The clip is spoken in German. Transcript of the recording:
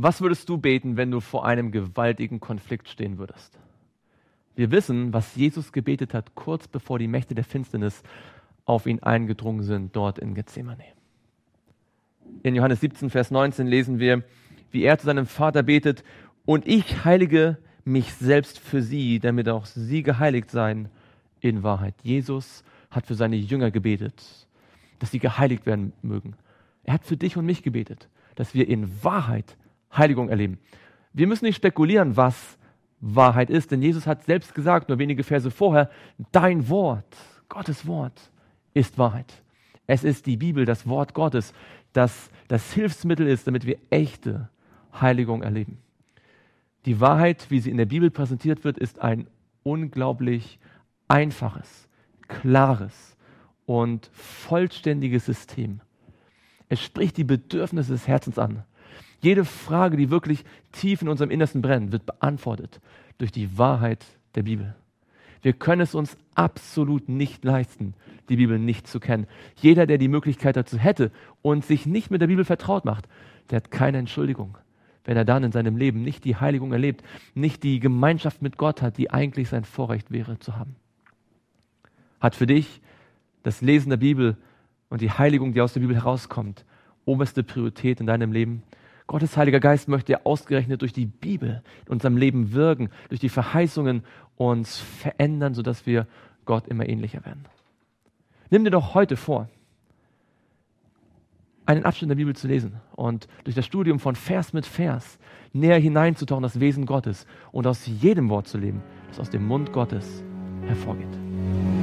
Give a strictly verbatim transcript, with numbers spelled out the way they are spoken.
Was würdest du beten, wenn du vor einem gewaltigen Konflikt stehen würdest? Wir wissen, was Jesus gebetet hat, kurz bevor die Mächte der Finsternis auf ihn eingedrungen sind, dort in Gethsemane. In Johannes siebzehn, Vers neunzehn lesen wir, wie er zu seinem Vater betet: Und ich heilige mich selbst für sie, damit auch sie geheiligt seien in Wahrheit. Jesus hat für seine Jünger gebetet, dass sie geheiligt werden mögen. Er hat für dich und mich gebetet, dass wir in Wahrheit Heiligung erleben. Wir müssen nicht spekulieren, was Wahrheit ist, denn Jesus hat selbst gesagt, nur wenige Verse vorher, dein Wort, Gottes Wort, ist Wahrheit. Es ist die Bibel, das Wort Gottes, das das Hilfsmittel ist, damit wir echte Heiligung erleben. Die Wahrheit, wie sie in der Bibel präsentiert wird, ist ein unglaublich einfaches, klares und vollständiges System. Es spricht die Bedürfnisse des Herzens an. Jede Frage, die wirklich tief in unserem Innersten brennt, wird beantwortet durch die Wahrheit der Bibel. Wir können es uns absolut nicht leisten, die Bibel nicht zu kennen. Jeder, der die Möglichkeit dazu hätte und sich nicht mit der Bibel vertraut macht, der hat keine Entschuldigung, wenn er dann in seinem Leben nicht die Heiligung erlebt, nicht die Gemeinschaft mit Gott hat, die eigentlich sein Vorrecht wäre zu haben. Hat für dich das Lesen der Bibel und die Heiligung, die aus der Bibel herauskommt, oberste Priorität in deinem Leben? Gottes Heiliger Geist möchte ja ausgerechnet durch die Bibel in unserem Leben wirken, durch die Verheißungen uns verändern, sodass wir Gott immer ähnlicher werden. Nimm dir doch heute vor, einen Abschnitt der Bibel zu lesen und durch das Studium von Vers mit Vers näher hineinzutauchen, das Wesen Gottes und aus jedem Wort zu leben, das aus dem Mund Gottes hervorgeht.